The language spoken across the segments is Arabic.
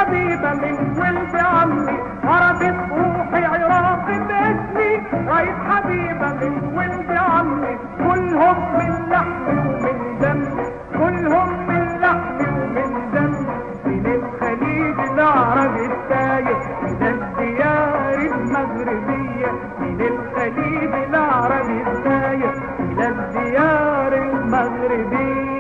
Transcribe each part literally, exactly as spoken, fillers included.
حبيبة من ولد عمي، عرفت روحي عراق باسمي، رايت حبيبة من ولد عمي، كلهم من لحمي ومن دمي، كلهم من لحمي ومن دمي، من الخليج العربي الساير إلى الديار المغربية، من الخليج العربي الساير إلى الديار المغربية.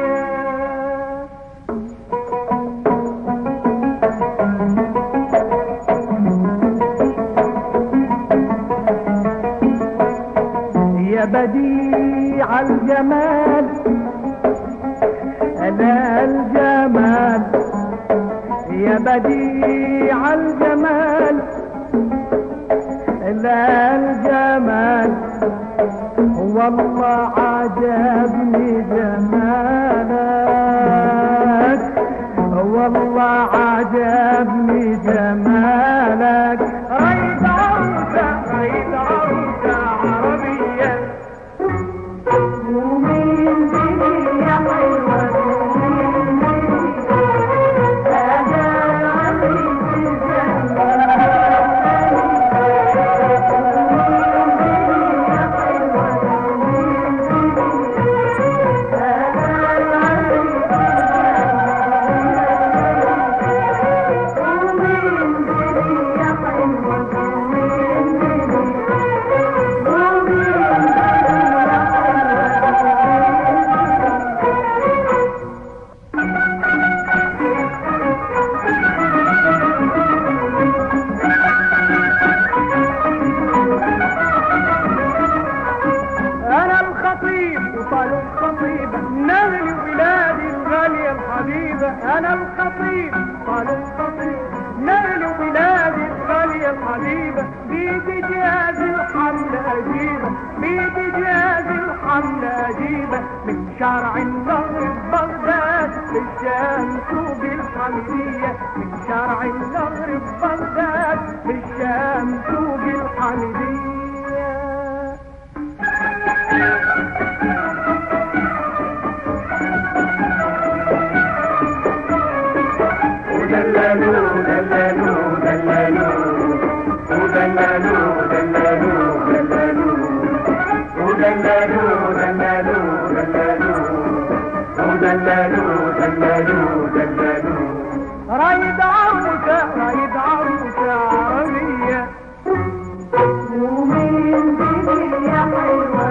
يا بديع الجمال ألا الجمال، يا بديع الجمال ألا الجمال، والله عجبني جمالك، والله عجبني جمالك. ريد عروسة ريد عروسة عربية، ومين دي يا حلوة أنا الخطيب قالوا الخطيب نال بلادي الغالية الحبيبة، بيدي جاز الحمل أجيبة، بيدي جاز الحمل أجيبة، من شارع النهر ببغداد للشام سوق الحميدية، من شارع النهر ببغداد للشام سوق الحميدية. دللو دللو دللو ودللو دللو دللو ودللو دللو دللو ودللو دللو دللو. رايد عروسة رايد عروسة عربية، ومين دي يا حلوة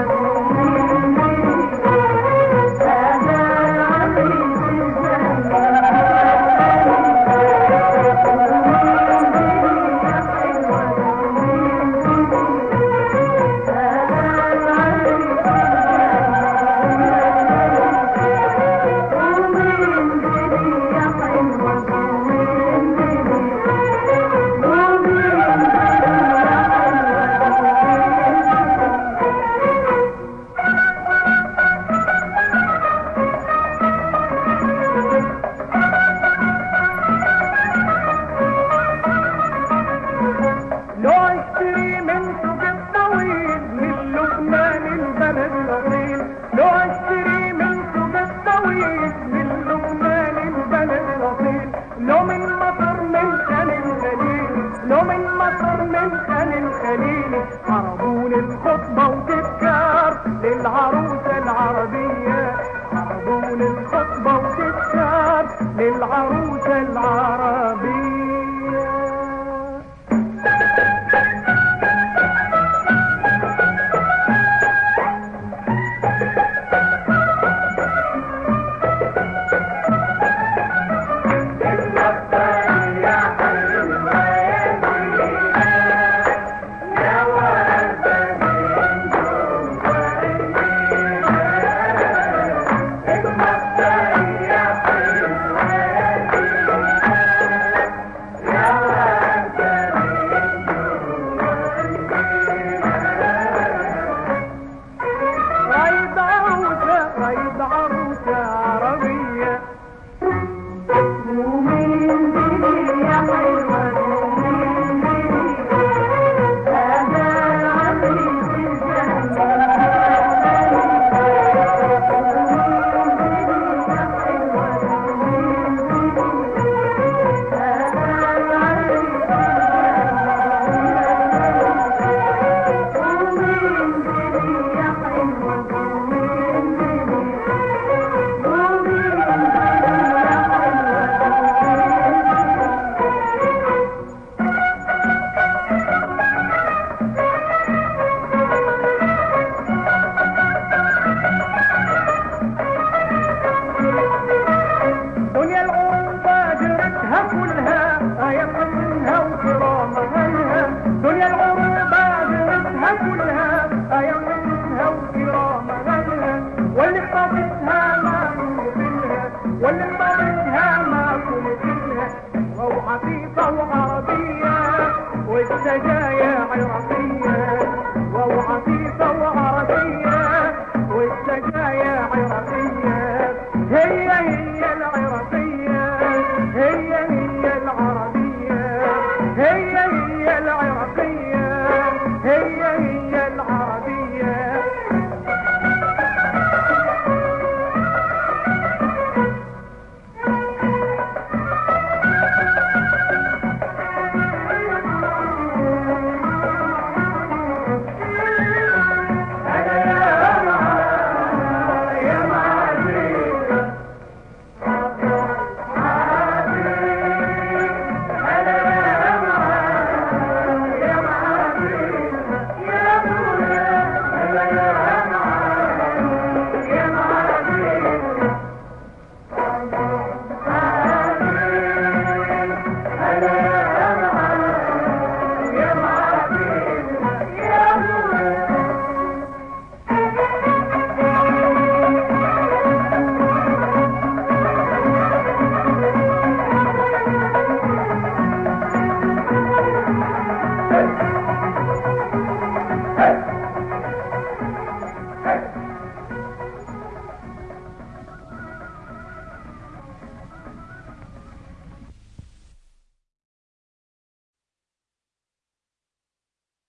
رقيقة وعربية والسجاير